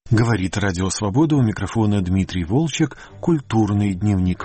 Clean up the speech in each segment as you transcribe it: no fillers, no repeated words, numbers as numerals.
Говорит Радио Свобода, у микрофона Дмитрий Волчек, «Культурный дневник».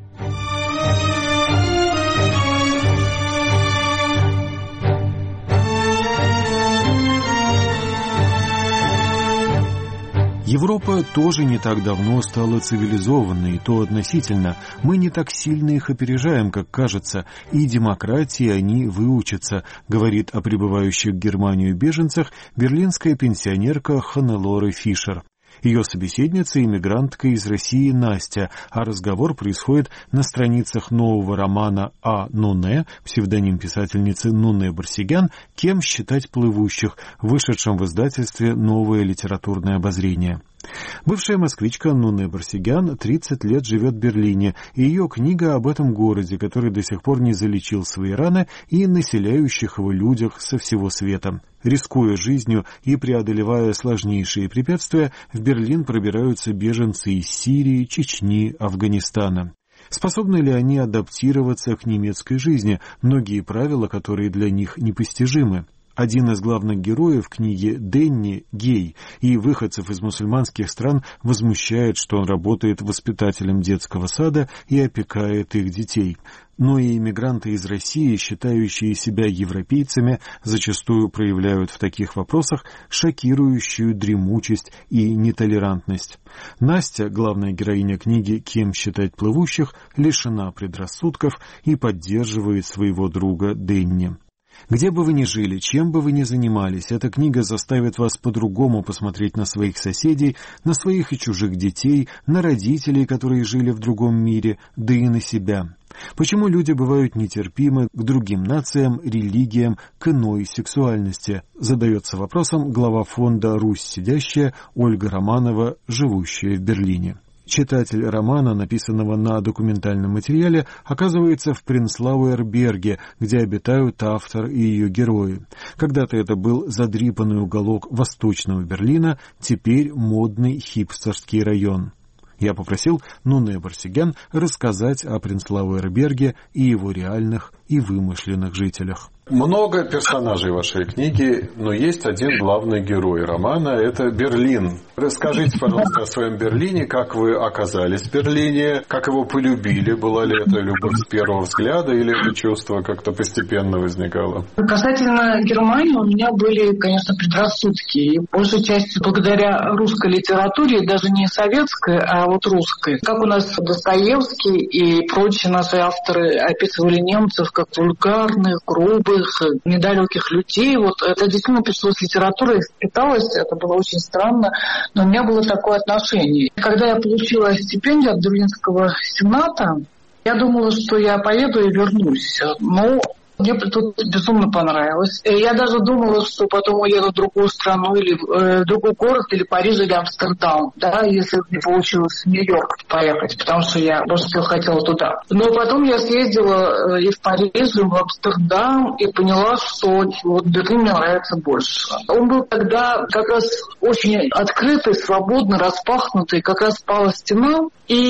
Европа тоже не так давно стала цивилизованной, и то относительно. Мы не так сильно их опережаем, как кажется, и демократии они выучатся, говорит о прибывающих в Германию беженцах берлинская пенсионерка Ханнелоре Фишер. Ее собеседница — иммигрантка из России Настя, а разговор происходит на страницах нового романа «А. Нуне», псевдоним писательницы Нуне Барсигян, «Кем считать плывущих», вышедшем в издательстве «Новое литературное обозрение». Бывшая москвичка Нуне Барсигян 30 лет живет в Берлине, и ее книга об этом городе, который до сих пор не залечил свои раны, и населяющих его людях со всего света. Рискуя жизнью и преодолевая сложнейшие препятствия, в Берлин пробираются беженцы из Сирии, Чечни, Афганистана. Способны ли они адаптироваться к немецкой жизни, многие правила, которые для них непостижимы? Один из главных героев книги, Дэнни, гей, и выходцев из мусульманских стран возмущает, что он работает воспитателем детского сада и опекает их детей. Но и иммигранты из России, считающие себя европейцами, зачастую проявляют в таких вопросах шокирующую дремучесть и нетолерантность. Настя, главная героиня книги «Кем считать плывущих», лишена предрассудков и поддерживает своего друга Дэнни. Где бы вы ни жили, чем бы вы ни занимались, эта книга заставит вас по-другому посмотреть на своих соседей, на своих и чужих детей, на родителей, которые жили в другом мире, да и на себя. Почему люди бывают нетерпимы к другим нациям, религиям, к иной сексуальности? Задается вопросом глава фонда «Русь сидящая» Ольга Романова, живущая в Берлине. Читатель романа, написанного на документальном материале, оказывается в Пренслауэр-Берге, где обитают автор и ее герои. Когда-то это был задрипанный уголок восточного Берлина, теперь модный хипстерский район. Я попросил Нуне Барсигян рассказать о Пренслауэр-Берге и его реальных и вымышленных жителях. Много персонажей вашей книги, но есть один главный герой романа – это Берлин. Расскажите, пожалуйста, о своем Берлине, как вы оказались в Берлине, как его полюбили, была ли это любовь с первого взгляда или это чувство как-то постепенно возникало? Касательно Германии у меня были, конечно, предрассудки. И большей частью благодаря русской литературе, даже не советской, а вот русской. Как у нас Достоевский и прочие наши авторы описывали немцев как вульгарных, грубых, недалеких людей. Вот это действительно пришло с литературой, впиталось, это было очень странно, но у меня было такое отношение. Когда я получила стипендию от Берлинского сената, я думала, что я поеду и вернусь. Но мне тут безумно понравилось. Я даже думала, что потом уеду в другую страну или в другой город, или Париж, или Амстердам, да, если не получилось в Нью-Йорк поехать, потому что я больше всего хотела туда. Но потом я съездила и в Париж, и в Амстердам, и поняла, что вот Берлин мне нравится больше. Он был тогда как раз очень открытый, свободный, распахнутый, как раз пала стена,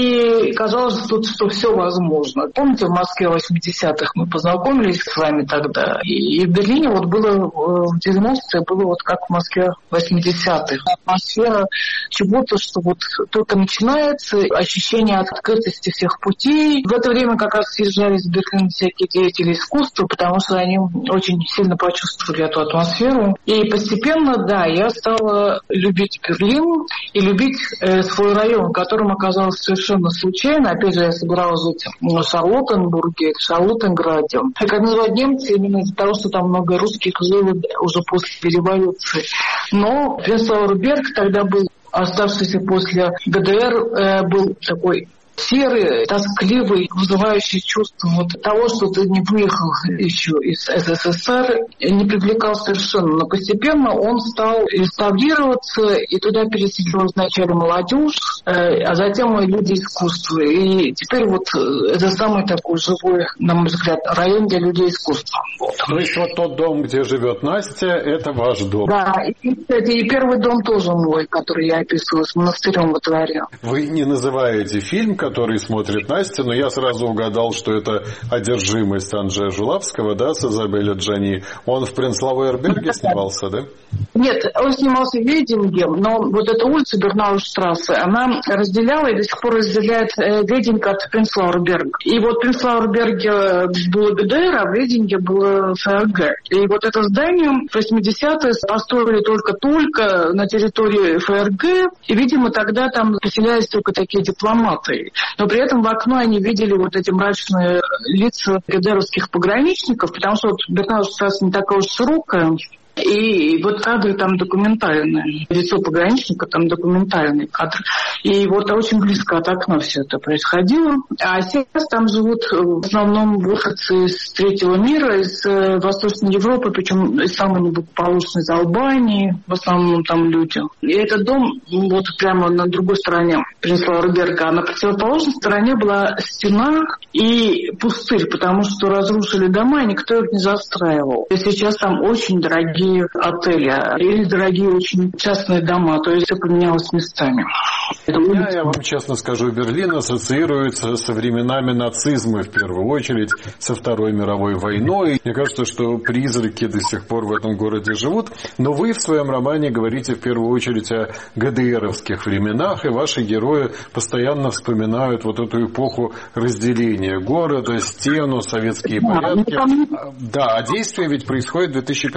и казалось, что все возможно. Помните, в Москве в 80-х мы познакомились с вами тогда. И в Берлине вот было в 90-е, было вот как в Москве в 80-х. Атмосфера чего-то, что вот только начинается, ощущение открытости всех путей. В это время как раз съезжали в Берлин всякие деятели искусства, потому что они очень сильно почувствовали эту атмосферу. И постепенно, да, я стала любить Берлин и любить свой район, которым оказалось совершенно случайно. Опять же, я собиралась жить в Шарлоттенбурге, в Шарлоттенграде. И как называют немцы, именно из-за того, что там много русских жило уже после революции. Но Пренслауэр-Берг тогда был, оставшийся после ГДР, был такой серый, тоскливый, вызывающий чувство вот того, что ты не выехал еще из СССР, не привлекал совершенно. Но постепенно он стал реставрироваться, и туда переселилась вначале молодежь, а затем и люди искусства. И теперь вот это самый такой живой, на мой взгляд, район для людей искусства. Вот. То есть вот тот дом, где живет Настя, это ваш дом? Да, и, кстати, и первый дом тоже мой, который я описывала с монастырем во дворе. Вы не называете фильм, который который смотрит Настя, но я сразу угадал, что это одержимость Анджея Жулавского, да, с Изабеллой Джани. Он в «Принц Лауэрберге» снимался, да? Нет, он снимался в «Вединге», но вот эта улица Бернауэрштрассе, она разделяла и до сих пор разделяет Вединг от «Принц Лауэрберга». И вот «Принц Лауэрберге» было ГДР, а в «Вединге» было ФРГ. И вот это здание в 80-е построили только-только на территории ФРГ, и, видимо, тогда там поселялись только такие дипломаты. Но при этом в окно они видели вот эти мрачные лица ГДРовских пограничников, потому что вот Бернауэрштрассе не такая уж широкая. И вот кадры там документальные. Лицо пограничника там документальный кадр. И вот очень близко от окна все это происходило. А сейчас там живут в основном выходцы из третьего мира, из Восточной Европы, причем из самой неблагополучной, из Албании, в основном там люди. И этот дом вот прямо на другой стороне «Принц Лауэрберга», а на противоположной стороне была стена и пустырь, потому что разрушили дома, и никто их не застраивал. И сейчас там очень дорогие отели или дорогие очень частные дома, то есть все поменялось местами. Я вам честно скажу, Берлин ассоциируется со временами нацизма, в первую очередь, со Второй мировой войной. Мне кажется, что призраки до сих пор в этом городе живут. Но вы в своем романе говорите в первую очередь о ГДРовских временах, и ваши герои постоянно вспоминают вот эту эпоху разделения города, стену, советские порядки. Да, а действие ведь происходит в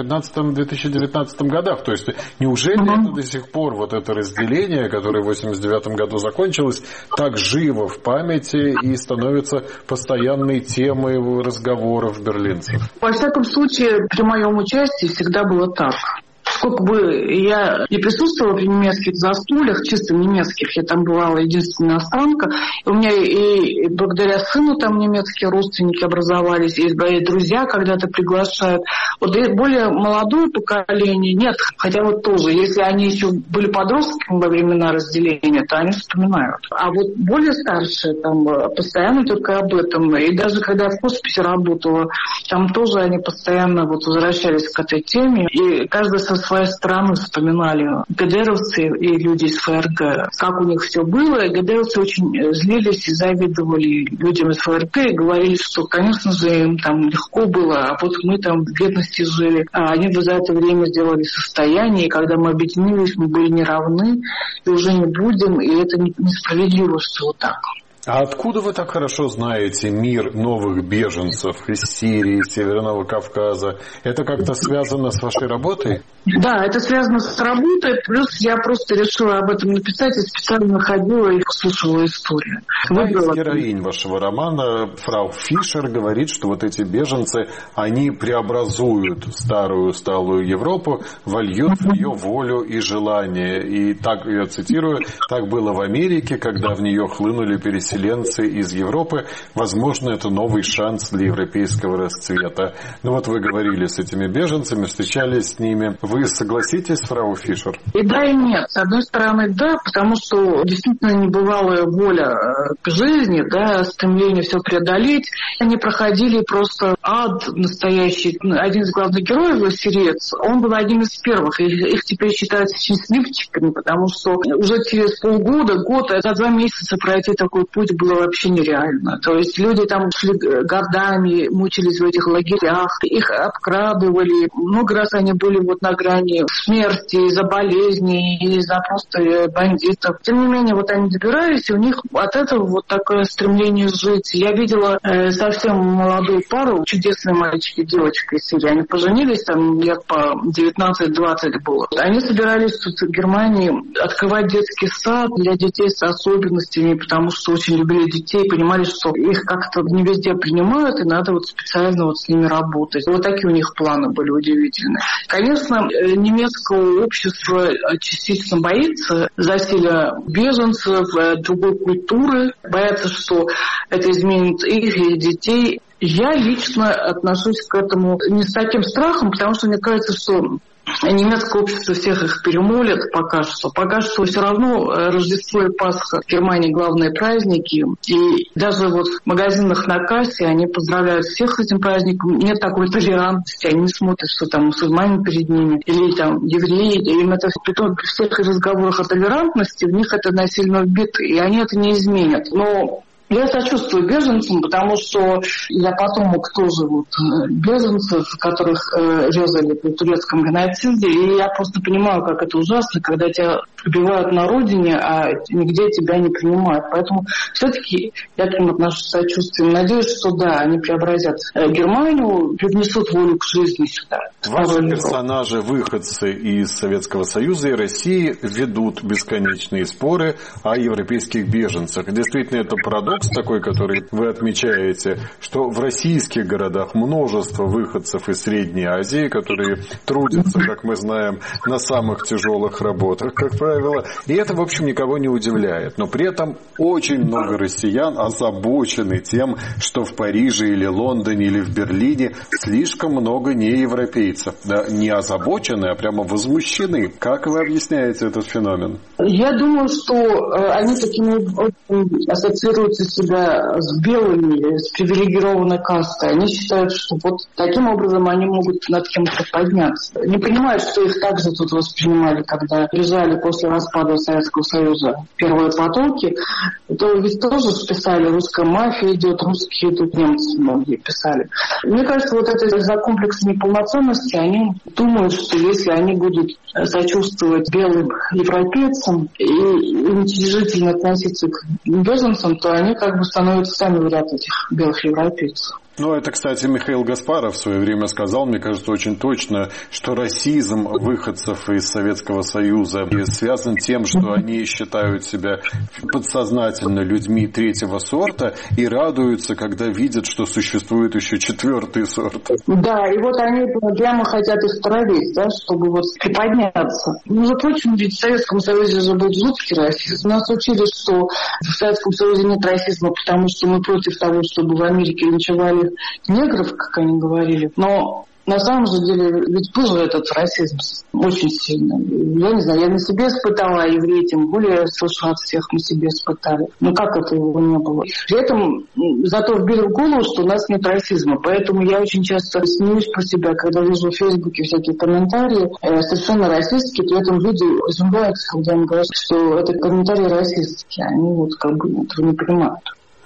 2015-2019 годах. То есть неужели это до сих пор, вот это разделение, которое в 1989 году закончилось, так живо в памяти и становится постоянной темой разговоров берлинцев? Во всяком случае, при моем участии всегда было так. Сколько бы я не присутствовала при немецких застольях, чисто немецких, я там бывала единственная иностранка, и у меня и благодаря сыну там немецкие родственники образовались, и друзья когда-то приглашают. Вот более молодое поколение нет, хотя вот тоже, если они еще были подростками во времена разделения, то они вспоминают. А вот более старшие там постоянно только об этом, и даже когда я в хосписе работала, там тоже они постоянно вот возвращались к этой теме, и каждый со своей стороны вспоминали ГДРовцы и люди из ФРГ, как у них все было. И ГДРовцы очень злились и завидовали людям из ФРГ и говорили, что, конечно же, им там легко было, а вот мы там в бедности жили. А они бы за это время сделали состояние, и когда мы объединились, мы были неравны, и уже не будем, и это несправедливо, что вот так. А откуда вы так хорошо знаете мир новых беженцев из Сирии, Северного Кавказа? Это как-то связано с вашей работой? Да, это связано с работой, плюс я просто решила об этом написать и специально ходила и слушала историю. Одна из героинь вашего романа, фрау Фишер, говорит, что вот эти беженцы, они преобразуют старую усталую Европу, вольют в нее волю и желание. И так, я цитирую, так было в Америке, когда в нее хлынули переселенцы из Европы. Возможно, это новый шанс для европейского расцвета. Ну вот вы говорили с этими беженцами, встречались с ними. Вы согласитесь, фрау Фишер? И да, и нет. С одной стороны, да, потому что действительно небывалая воля к жизни, да, стремление все преодолеть. Они проходили просто ад настоящий. Один из главных героев, сириец, он был одним из первых. Их теперь считают счастливчиками, потому что уже через полгода, год, за 2 месяца пройти такой путь было вообще нереально. То есть люди там шли годами, мучились в этих лагерях, их обкрадывали. Много раз они были вот на грани смерти из-за болезней, из-за просто бандитов. Тем не менее, вот они добирались, и у них от этого вот такое стремление жить. Я видела совсем молодую пару, чудесные мальчики и девочка из Сирии. Они поженились, там лет по 19-20 было. Они собирались тут в Германии открывать детский сад для детей с особенностями, потому что очень любили детей, понимали, что их как-то не везде принимают, и надо вот специально вот с ними работать. Вот такие у них планы были удивительные. Конечно, немецкое общество частично боится засилия беженцев, другой культуры, боятся, что это изменит их и детей. Я лично отношусь к этому не с таким страхом, потому что мне кажется, что немецкое общество всех их перемолит пока что. Пока что все равно Рождество и Пасха в Германии главные праздники. И даже вот в магазинах на кассе они поздравляют всех с этим праздником. Нет такой толерантности. Они не смотрят, что там мусульмане перед ними или там евреи. Им это при всех разговорах о толерантности в них это насильно вбито. И они это не изменят. Но я сочувствую беженцам, потому что я потомок тоже беженцев, которых резали при турецком геноциде, и я просто понимаю, как это ужасно, когда тебя прибивают на родине, а нигде тебя не принимают. Поэтому все-таки я к ним отношусь с сочувствием. Надеюсь, что да, они преобразят Германию, привнесут волю к жизни сюда. Ваши персонажи, выходцы из Советского Союза и России, ведут бесконечные споры о европейских беженцах. Действительно, это парадокс такой, который вы отмечаете, что в российских городах множество выходцев из Средней Азии, которые трудятся, как мы знаем, на самых тяжелых работах, как правило. И это, в общем, никого не удивляет. Но при этом очень много россиян озабочены тем, что в Париже или Лондоне или в Берлине слишком много неевропейцев. Да, не озабочены, а прямо возмущены. Как вы объясняете этот феномен? Я думаю, что они такими очень ассоциируются себя с белыми, с привилегированной кастой. Они считают, что вот таким образом они могут над кем-то подняться. Не понимают, что их также тут воспринимали, когда приезжали после распада Советского Союза первые потоки. То ведь тоже писали, русская мафия идет, русские идут, немцы многие писали. Мне кажется, вот это из-за комплекса неполноценности они думают, что если они будут сочувствовать белым европейцам и уничижительно относиться к беженцам, то они как бы становятся сами в ряд этих белых европейцев. Ну, это, кстати, Михаил Гаспаров в свое время сказал, мне кажется, очень точно, что расизм выходцев из Советского Союза связан тем, что они считают себя подсознательно людьми третьего сорта и радуются, когда видят, что существует еще четвертый сорт. Да, и вот они прямо хотят их травить, да, чтобы вот приподняться. Между прочим, ведь в Советском Союзе же был жуткий расизм. Нас учили, что в Советском Союзе нет расизма, потому что мы против того, чтобы в Америке линчевали негров, как они говорили. Но на самом же деле ведь был этот расизм очень сильно. Я не знаю, я на себе испытала, а евреи тем более, слышу от всех, на себе испытали. Но как это его не было? При этом зато вбили в голову, что у нас нет расизма. Поэтому я очень часто смеюсь про себя, когда вижу в Фейсбуке всякие комментарии совершенно расистские, при этом люди изумляются, когда им говорят, что это комментарии расистские. Они вот как бы этого не понимают.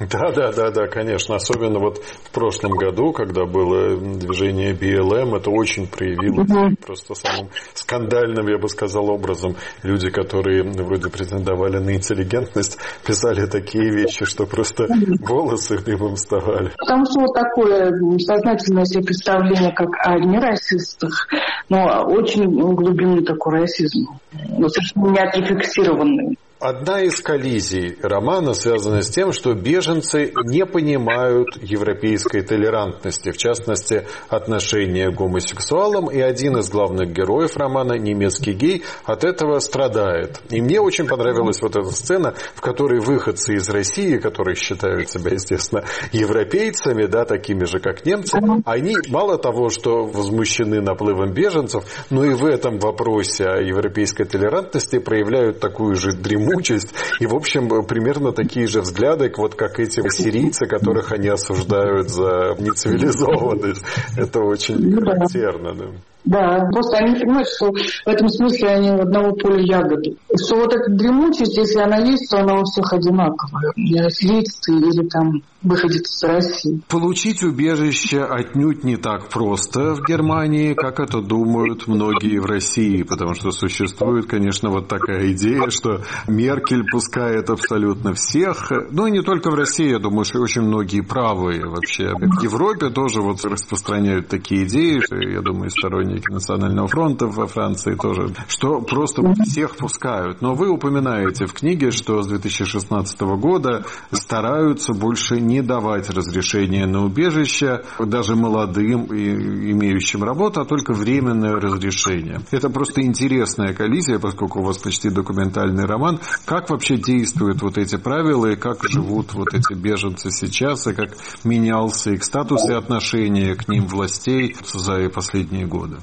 Да, конечно. Особенно вот в прошлом году, когда было движение БЛМ, это очень проявилось просто самым скандальным, я бы сказал, образом. Люди, которые вроде претендовали на интеллигентность, писали такие вещи, что просто волосы дыбом вставали. Потому что вот такое сознательное себе представление, как о нерасистах, но очень глубинный такой расизм, но совершенно не отрефлексированный. Одна из коллизий романа связана с тем, что беженцы не понимают европейской толерантности, в частности, отношения к гомосексуалам, и один из главных героев романа, немецкий гей, от этого страдает. И мне очень понравилась вот эта сцена, в которой выходцы из России, которые считают себя, естественно, европейцами, да, такими же, как немцы, они мало того, что возмущены наплывом беженцев, но и в этом вопросе о европейской толерантности проявляют такую же дремучесть. И, в общем, примерно такие же взгляды, вот как эти сирийцы, которых они осуждают за нецивилизованность. Это очень характерно, да. Да, просто они понимают, что в этом смысле они одного поля ягоды. Что вот эта дремучесть, если она есть, то она у всех одинаковая. Сирийцы или там выходец из России. Получить убежище отнюдь не так просто в Германии, как это думают многие в России, потому что существует, конечно, вот такая идея, что Меркель пускает абсолютно всех, ну и не только в России, я думаю, что очень многие правые вообще. В Европе тоже вот распространяют такие идеи, я думаю, сторонники Национального фронта во Франции тоже, что просто всех пускают. Но вы упоминаете в книге, что с 2016 года стараются больше не давать разрешения на убежище даже молодым и имеющим работу, а только временное разрешение. Это просто интересная коллизия, поскольку у вас почти документальный роман. Как вообще действуют вот эти правила и как живут вот эти беженцы сейчас, и как менялся их статус и отношение к ним властей за последние годы?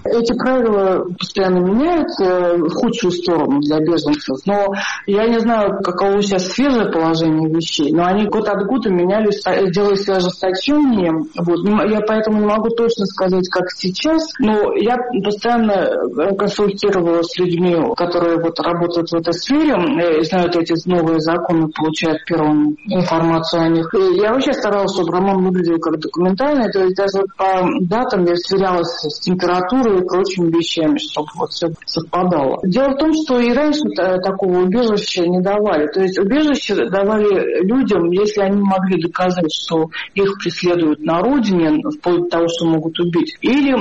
Эти правила постоянно меняются в худшую сторону для беженцев, но я не знаю, каково сейчас свежее положение вещей, но они год от года менялись, делались ожесточеннее. Вот. Я поэтому не могу точно сказать, как сейчас, но я постоянно консультировала с людьми, которые вот работают в этой сфере, знают эти новые законы, получают первую информацию о них. И я вообще старалась, чтобы роман выглядел как документальный, то есть даже по датам я сверялась с температурой и прочими вещами, чтобы вот все совпадало. Дело в том, что и раньше такого убежища не давали. То есть убежище давали людям, если они могли доказать, что их преследуют на родине, вплоть до того, что могут убить. Или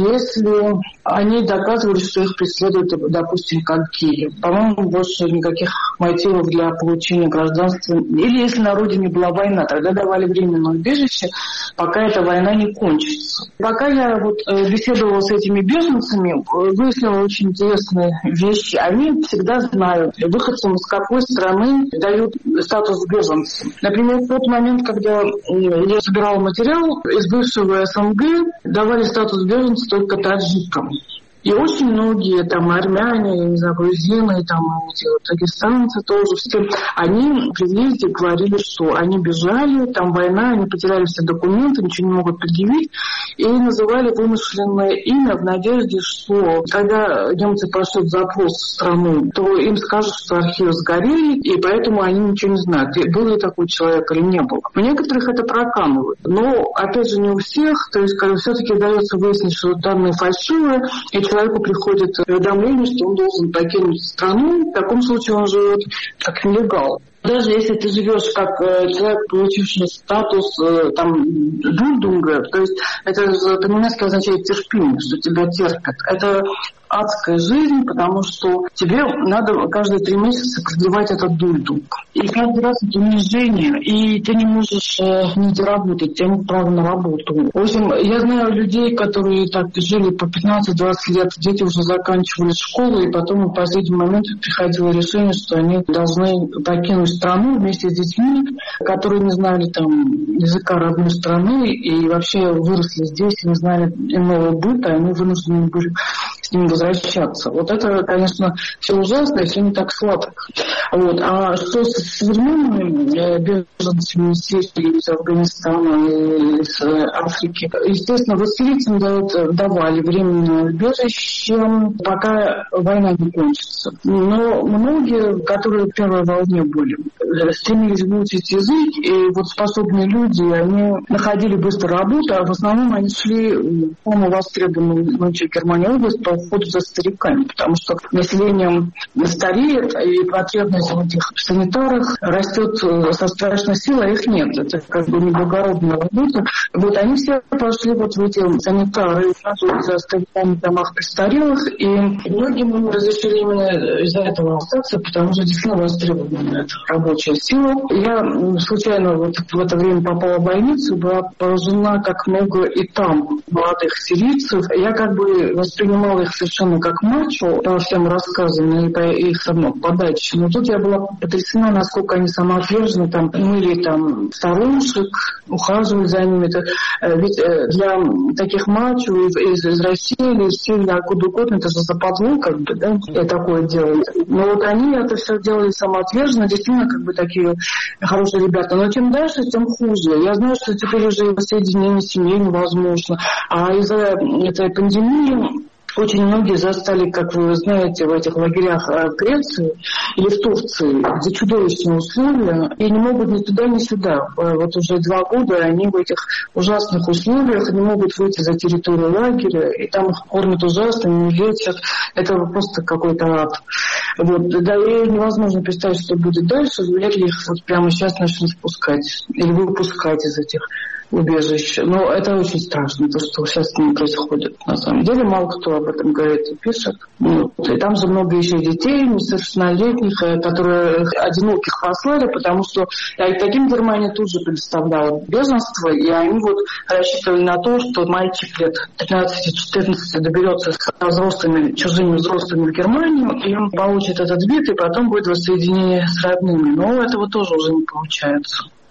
если они доказывали, что их преследуют, допустим, как геи. По-моему, больше никаких мотивов для получения гражданства. Или если на родине была война, тогда давали временное убежище, пока эта война не кончится. Пока я вот беседовала с этими беженцами, выяснила очень интересные вещи. Они всегда знают, выходцам из какой страны дают статус беженца. Например, в тот момент, когда я собирала материал, из бывшего СНГ давали статус беженца только таджикам. И очень многие там армяне, я не знаю, грузины, там дагестанцы тоже, все, они при въезде говорили, что они бежали, там война, они потеряли все документы, ничего не могут предъявить, и называли вымышленное имя в надежде, что когда немцы пошлют запрос в страну, то им скажут, что архивы сгорели, и поэтому они ничего не знают, был ли такой человек или не был. У некоторых это проканывают, но, опять же, не у всех, то есть, когда все-таки удается выяснить, что данные фальшивые, и человеку приходит уведомление, что он должен покинуть страну, в таком случае он живет как нелегал. Даже если ты живешь как человек, получивший статус там дульдунга, то есть это по-немецки означает терпимость, что тебя терпят. Это адская жизнь, потому что тебе надо каждые 3 месяца продлевать этот дульдунг. И каждый раз это унижение, и ты не можешь не доработать, тебе нет права на работу. В общем, я знаю людей, которые так жили по 15-20 лет, дети уже заканчивали школу, и потом в последний момент приходило решение, что они должны покинуть страну вместе с детьми, которые не знали там языка родной страны и вообще выросли здесь и не знали иного быта, они вынуждены были с ним возвращаться. Вот это, конечно, все ужасно, и все не так сладко. Вот. А что с современными беженцами из Сирии, из Афганистана, из Африки? Естественно, вассалийцам давали временное убежище, пока война не кончится. Но многие, которые в первой волне были, стремились выучить язык, и вот способные люди, они находили быстро работу, а в основном они шли в самую востребованную Германии область по уходу за стариками, потому что население стареет, и потребность в этих санитарах растет со страшной силой, а их нет. Это как бы неблагородная работа. Вот они все пошли вот в эти санитары, за стариками в домах престарелых, и многим разрешили именно из-за этого остаться, потому что действительно востребована эта рабочая сила. Я случайно вот в это время попала в больницу, была поражена, как много и там молодых сирийцев. Я как бы воспринимала их совершенно как мачо по всем рассказам и по их подаче. Но тут я была потрясена, насколько они самоотверженно там мыли там старушек, ухаживали за ними. Ведь для таких мачо из России или из Сирии, откуда угодно, это же западло, как бы, да, такое делать. Но вот они это все делали самоотверженно, действительно, как бы такие хорошие ребята. Но чем дальше, тем хуже. Я знаю, что теперь уже соединение семей невозможно. А из-за этой пандемии очень многие застали, как вы знаете, в этих лагерях в Греции или в Турции, где чудовищные условия, и не могут ни туда, ни сюда. Вот уже 2 года они в этих ужасных условиях не могут выйти за территорию лагеря, и там их кормят ужасно, не лечат. Это просто какой-то ад. Вот. Да и невозможно представить, что будет дальше, вряд ли их вот прямо сейчас начнут спускать или выпускать из этих убежищ. Но это очень страшно, то, что сейчас с ними происходит. На самом деле мало кто об этом говорит и пишет. И там же много еще детей, несовершеннолетних, которые одиноких послали, потому что таким Германия тут же предоставляла беженство, и они вот рассчитывали на то, что мальчик лет 13-14 доберется с взрослыми, чужими взрослыми в Германию, и получит этот вид, и потом будет воссоединение с родными. Но этого тоже уже не получается.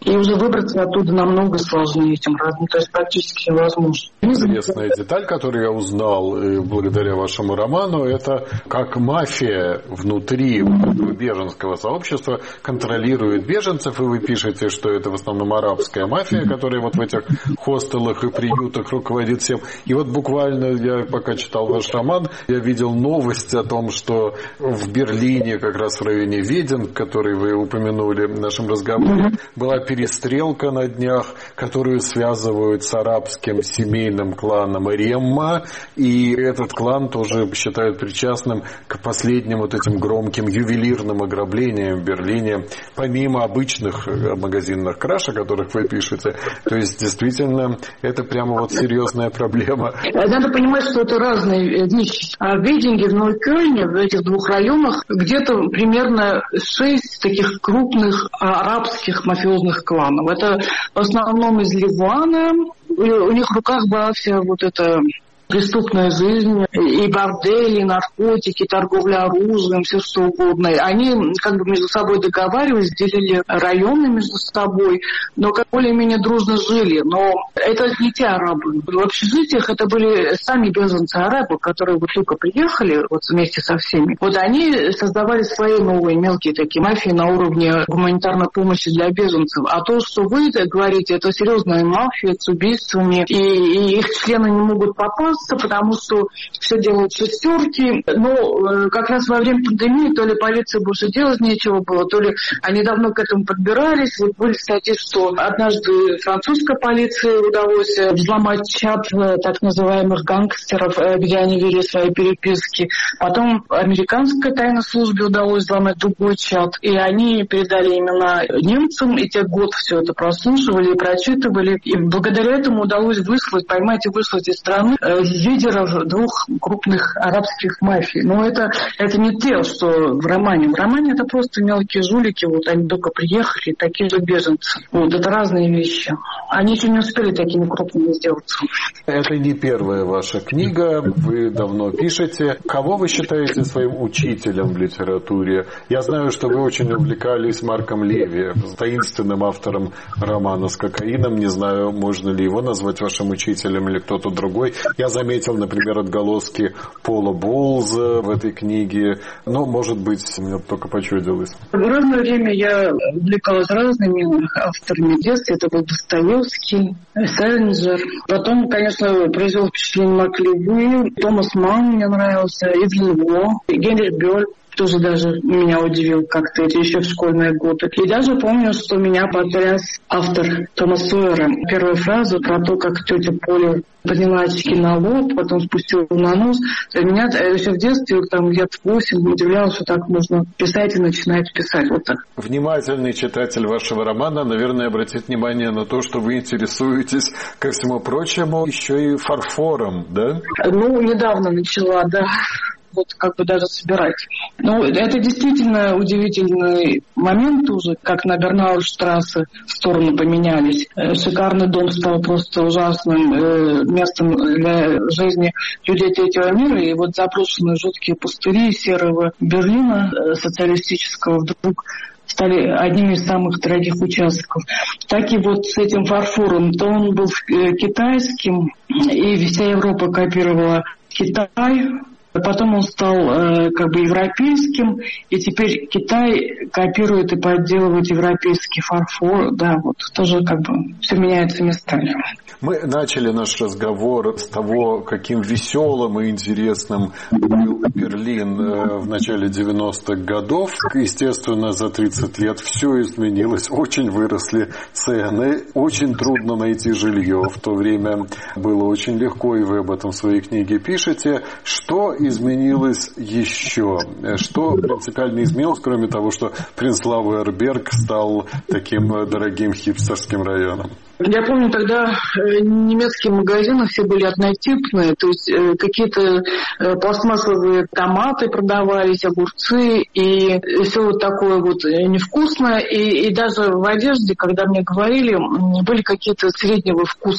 И уже выбраться оттуда намного сложнее этим разом, то есть практически невозможно. Интересная деталь, которую я узнал благодаря вашему роману, это как мафия внутри беженского сообщества контролирует беженцев, и вы пишете, что это в основном арабская мафия, которая вот в этих хостелах и приютах руководит всем. И вот буквально я пока читал ваш роман, я видел новость о том, что в Берлине, как раз в районе Веден, который вы упомянули в нашем разговоре, была перестрелка на днях, которую связывают с арабским семейным кланом Ремма, и этот клан тоже считают причастным к последним вот этим громким ювелирным ограблениям в Берлине, помимо обычных магазинных краж, о которых вы пишете. То есть, действительно, это прямо вот серьезная проблема. Надо понимать, что это разные вещи. А в Вединге, в Нойкёльне, в этих двух районах, где-то примерно 6 таких крупных арабских мафиозных кланов. Это в основном из Ливана. У них в руках была вся вот эта преступная жизнь, и бордели, и наркотики, торговля оружием, все что угодно. Они как бы между собой договаривались, делили районы между собой, но как более-менее дружно жили. Но это не те арабы. В общежитиях это были сами беженцы-арабы, которые вот только приехали вот вместе со всеми. Вот они создавали свои новые мелкие такие мафии на уровне гуманитарной помощи для беженцев. А то, что вы говорите, это серьезная мафия с убийствами, и их члены не могут попасть, потому что все делают шестерки. Но как раз во время пандемии то ли полиции больше делать нечего было, то ли они давно к этому подбирались. Вот были статьи, что однажды французской полиции удалось взломать чат так называемых гангстеров, где они вели свои переписки. Потом американской тайной службе удалось взломать другой чат, и они передали имена немцам, и те год все это прослушивали и прочитывали. И благодаря этому удалось поймать и выслать из страны лидеров двух крупных арабских мафий. Но это не те, что в романе. В романе это просто мелкие жулики, вот они только приехали, такие же беженцы. Вот это разные вещи. Они еще не успели такими крупными сделаться. Это не первая ваша книга, вы давно пишете. Кого вы считаете своим учителем в литературе? Я знаю, что вы очень увлекались Марком Леви, таинственным автором романа с кокаином. Не знаю, можно ли его назвать вашим учителем или кто-то другой. Я заметил, например, отголоски Пола Боулза в этой книге. Но, может быть, мне только почудилось. В разное время я увлекалась разными авторами детства. Это был Достоевский, Селлинджер. Потом, конечно, произвел впечатление Марк Леви, Томас Манн мне нравился, Эвелин Во, Генрих Бёль. Тоже даже меня удивил как-то это еще в школьные годы. И даже помню, что меня потряс автор Тома Сойера. Первую фразу про то, как тетя Поля подняла очки на лоб, потом спустила на нос. Меня еще в детстве, там лет 8, удивляло, что так можно писать и начинать писать. Вот так. Внимательный читатель вашего романа, наверное, обратит внимание на то, что вы интересуетесь, ко всему прочему, еще и фарфором, да? Ну, недавно начала, да. Вот как бы даже собирать. Ну, это действительно удивительный момент уже, как на Бернауэрштрассе стороны поменялись. Шикарный дом стал просто ужасным местом для жизни людей третьего мира. И вот заброшенные жуткие пустыри серого Берлина социалистического вдруг стали одними из самых дорогих участков. Так и вот с этим фарфором, то он был китайским, и вся Европа копировала Китай. Потом он стал как бы европейским, и теперь Китай копирует и подделывает европейский фарфор. Да, вот тоже как бы все меняется местами. Мы начали наш разговор с того, каким веселым и интересным был Берлин в начале 90-х годов. Естественно, за 30 лет все изменилось, очень выросли цены, очень трудно найти жилье. В то время было очень легко, и вы об этом в своей книге пишете. Что изменилось еще? Что принципиально изменилось, кроме того, что Принцлауэрберг стал таким дорогим хипстерским районом? Я помню, тогда немецкие магазины все были однотипные, то есть какие-то пластмассовые томаты продавались, огурцы, и все вот такое вот невкусное. И даже в одежде, когда мне говорили, были какие-то среднего вкуса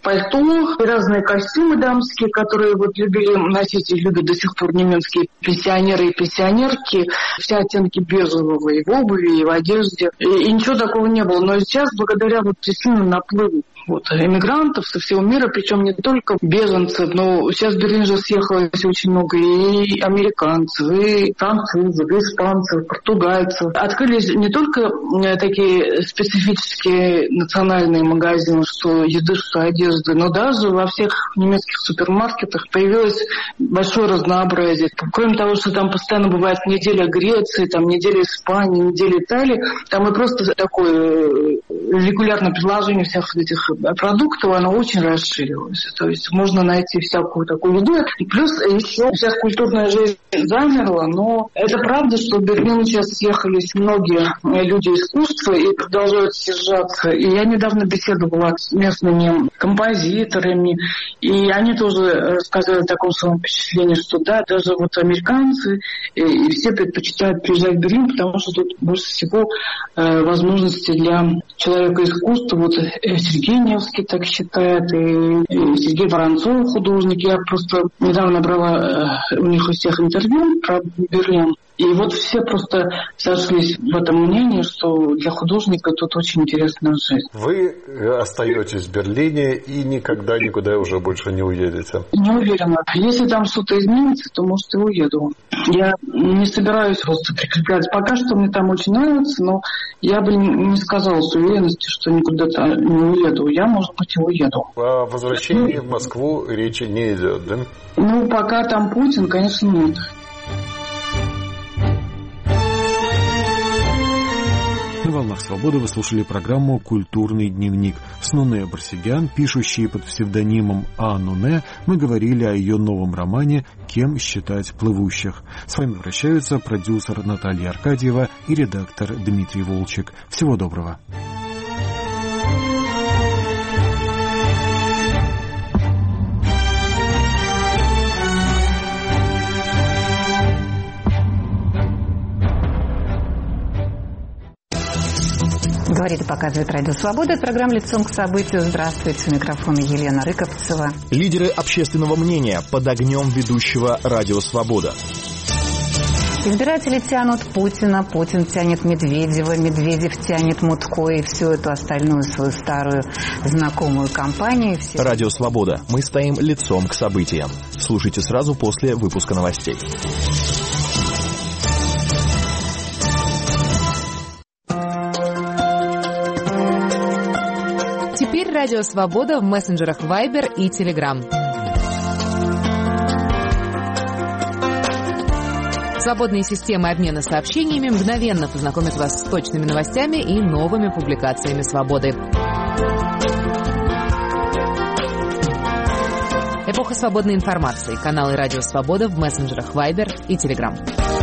пальто, разные костюмы дамские, которые вот любили носить и любят до сих пор немецкие пенсионеры и пенсионерки. Все оттенки бежевого и в обуви, и в одежде. И ничего такого не было. Но сейчас, благодаря вот действительно наплыву эмигрантов со всего мира, причем не только беженцев, но сейчас в Берлин же съехалось очень много и американцев, и французов, и испанцев, и португальцев. Открылись не только такие специфические национальные магазины, что еды, что одежды, но даже во всех немецких супермаркетах появилось большое разнообразие. Кроме того, что там постоянно бывает неделя Греции, там неделя Испании, неделя Италии, там и просто такое регулярное предложение всех этих продуктов, оно очень расширилось. То есть можно найти всякую такую еду. И плюс еще сейчас культурная жизнь замерла, но это правда, что в Берлин сейчас съехались многие люди искусства и продолжают съезжаться. И я недавно беседовала с местными композиторами, и они тоже рассказали о таком своем впечатлении, что да, даже вот американцы и все предпочитают приезжать в Берлин, потому что тут больше всего возможностей для человека искусства. Вот Сергей Невский так считает, и Сергей Воронцов, художник. Я просто недавно брала у них у всех интервью про Берлин. И вот все просто сошлись в этом мнении, что для художника тут очень интересная жизнь. Вы остаетесь в Берлине и никогда никуда уже больше не уедете? Не уверена. Если там что-то изменится, то, может, и уеду. Я не собираюсь просто прикрепляться. Пока что мне там очень нравится, но я бы не сказала с уверенностью, что никуда-то не уеду. Я, может быть, и уеду. О возвращении в Москву речи не идет, да? Ну, пока там Путин, конечно, нет. На «Волнах Свободы» вы слушали программу «Культурный дневник». С Нуне Барсегян, пишущей под псевдонимом А. Нуне, мы говорили о ее новом романе «Кем считать плывущих». С вами прощаются продюсер Наталья Аркадьева и редактор Дмитрий Волчек. Всего доброго. Говорит и показывает Радио Свобода. Это программа «Лицом к событию». Здравствуйте. У микрофона Елена Рыковцева. Лидеры общественного мнения под огнем ведущего Радио Свобода. Избиратели тянут Путина, Путин тянет Медведева, Медведев тянет Мутко и всю эту остальную свою старую знакомую компанию. Радио Свобода. Мы стоим лицом к событиям. Слушайте сразу после выпуска новостей. Теперь Радио Свобода в мессенджерах Viber и Telegram. Свободные системы обмена сообщениями мгновенно познакомят вас с точными новостями и новыми публикациями «Свободы». Эпоха свободной информации. Каналы Радио Свобода в мессенджерах Viber и Telegram.